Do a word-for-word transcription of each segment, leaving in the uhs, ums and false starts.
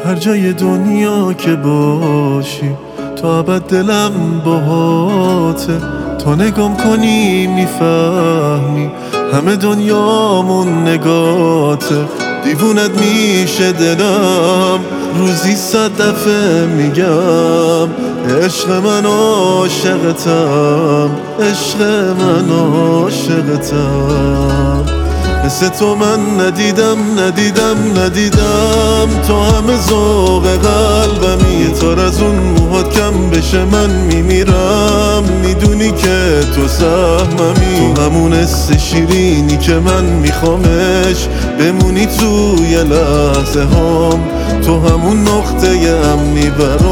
هر جای دنیا که باشی تا ابد دلم باهاته. تا نگام کنی میفهمی همه دنیامون نگاته. دیوونت میشه دلم روزی صد دفعه میگم عشق من عاشقتم، عشق من عاشقتم. مثل تو من ندیدم ندیدم ندیدم، تو همه ذوق قلبمی. یه تار از اون موهات کم بشه من میمیرم، میدونی که تو سهممی. تو همون حس شیرینی که من میخوامش بمونی توی لحظه هام، تو همون نقطه امنی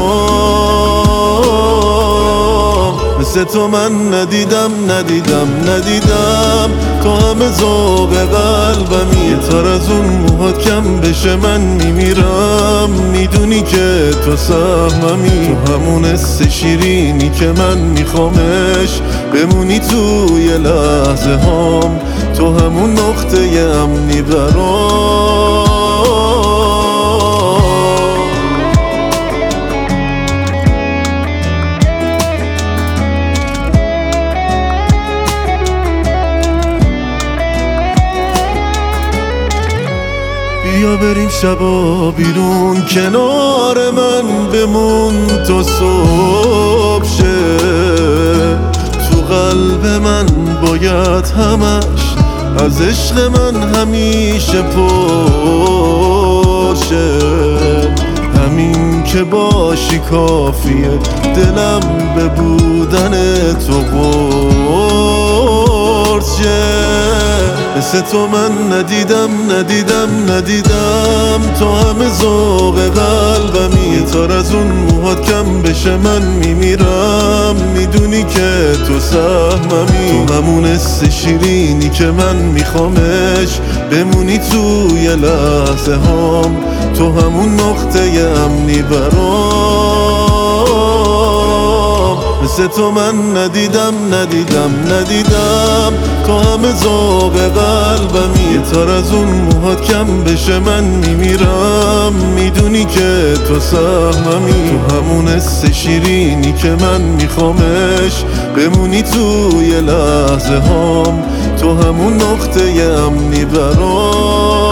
برام. مثل تو من ندیدم ندیدم ندیدم، تو همه ذوق قلبمی. یه تار از اون موهات کم بشه من میمیرم، میدونی که تو سهممی. تو همون حس شیرینی که من میخوامش بمونی توی لحظه هام، تو همون نقطه امنی برام. بیا بریم شبا بیرون کنار من بمون تا صبح شه. تو قلب من باید همش از عشق من همیشه پرشه. همین که باشی کافیه، دلم به بودن تو قرص شه. مثل تو من ندیدم ندیدم ندیدم، تو همه ذوق قلبمی. یه تار از اون موهات کم بشه من میمیرم، میدونی که تو سهممی. تو همون حس شیرینی که من میخوامش بمونی توی لحظه هام، تو همون نقطه امنی برام. مثل تو من ندیدم ندیدم ندیدم، تو همه ذوق قلبمی. یه تار از اون موهات کم بشه من میمیرم، میدونی که تو سهممی. تو همون حس شیرینی که من میخوامش بمونی توی لحظه هام، تو همون نقطه امنی برام.